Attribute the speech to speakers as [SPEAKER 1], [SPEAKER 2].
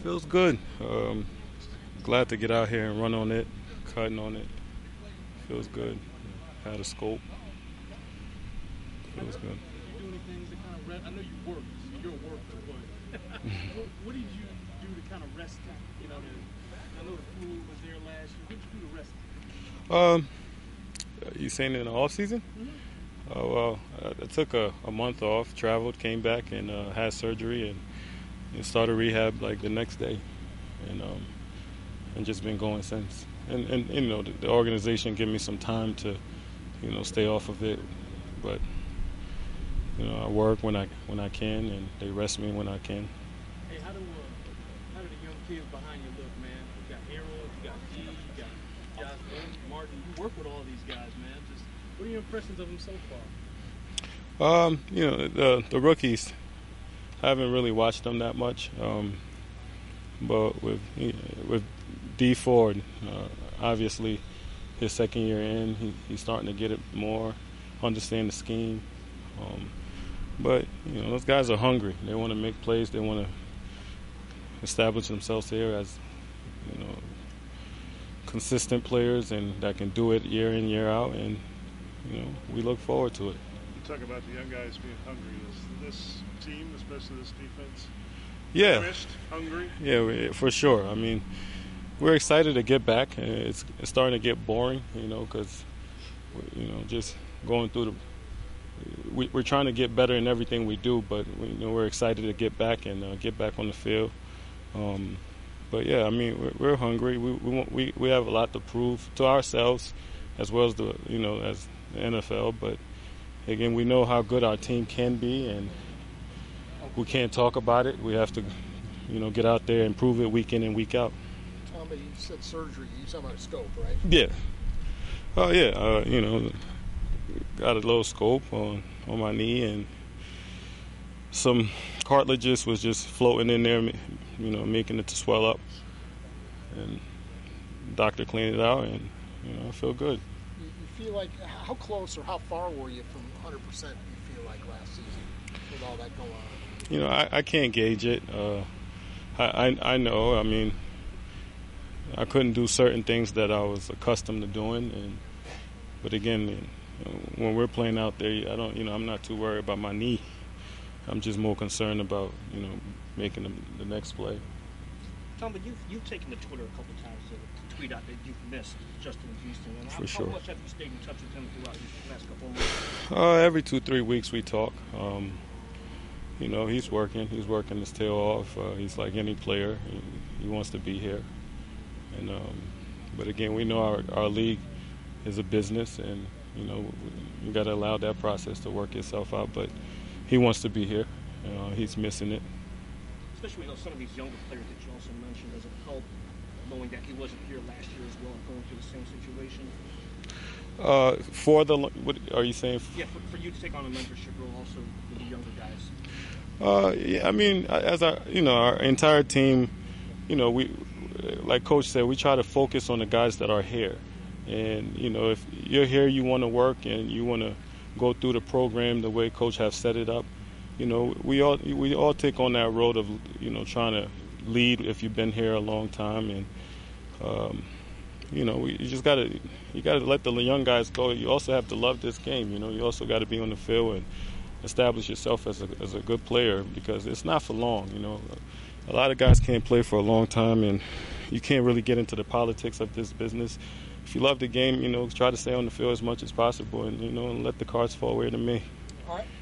[SPEAKER 1] Feels good. Glad to get out here and run on it, cutting on it. Feels good. Had a scope. Feels good.
[SPEAKER 2] You do anything to kind of rest? I know you work. You're a worker, but what did you do to kind of rest? You know, I know the flu was there last year. What did you do to rest?
[SPEAKER 1] You saying in the off season?
[SPEAKER 2] Mm-hmm.
[SPEAKER 1] Oh well, I took a month off, traveled, came back, and had surgery, and started rehab like the next day, and just been going since. And you know the organization gave me some time to stay off of it, but I work when I can, and they rest me when I can.
[SPEAKER 2] Hey, how do the young kids behind you look, man? You got Harold, you got G, you got Josh Martin. You work with all these guys, man. Just what are your impressions of them so far?
[SPEAKER 1] The rookies, I haven't really watched them that much, but with D Ford, obviously his second year in, he's starting to get it more, understand the scheme. But those guys are hungry. They want to make plays. They want to establish themselves here as consistent players and that can do it year in, year out. And we look forward to it.
[SPEAKER 3] You talk about the young guys being hungry. Is this team, especially this defense, hungry?
[SPEAKER 1] Yeah, for sure. I mean, we're excited to get back. It's starting to get boring, because just going through the. We're trying to get better in everything we do, but we're excited to get back and get back on the field. But yeah, I mean, we're hungry. We have a lot to prove to ourselves, as well as as the NFL. But again, we know how good our team can be, and we can't talk about it. We have to, get out there and prove it week in and week out.
[SPEAKER 4] Tommy, you said surgery. You talking about a scope, right?
[SPEAKER 1] Yeah. Oh yeah. Got a little scope on my knee, and some cartilages was just floating in there, making it to swell up. And the doctor cleaned it out, and I feel good.
[SPEAKER 4] You feel like how close or how far were you from 100%? You feel like last season with all that going on?
[SPEAKER 1] I can't gauge it. I know. I mean, I couldn't do certain things that I was accustomed to doing, but again. When we're playing out there, I'm not too worried about my knee. I'm just more concerned about, making the next play.
[SPEAKER 5] Tom, but you've taken to Twitter a couple times to tweet out that you've missed Justin Houston. And
[SPEAKER 1] For sure.
[SPEAKER 5] How much have you stayed in touch with him throughout these last couple of months?
[SPEAKER 1] Every 2-3 weeks we talk. He's working. He's working his tail off. He's like any player. He wants to be here. But again, we know our league is a business, and you got to allow that process to work itself out. But he wants to be here. He's missing it.
[SPEAKER 5] Especially some of these younger players that you also mentioned, does it help knowing that he wasn't here last year as well, going through the same situation?
[SPEAKER 1] What are you saying?
[SPEAKER 5] Yeah, for you to take on a mentorship role also with the younger guys.
[SPEAKER 1] Yeah, I mean, as our entire team, we, like Coach said, we try to focus on the guys that are here. And, if you're here, you want to work and you want to go through the program the way Coach has set it up. We all take on that road of, trying to lead if you've been here a long time. And, you just got to let the young guys go. You also have to love this game. You also got to be on the field and establish yourself as a good player, because it's not for long. A lot of guys can't play for a long time, and you can't really get into the politics of this business. If you love the game, try to stay on the field as much as possible, and let the cards fall where to me.
[SPEAKER 4] All right.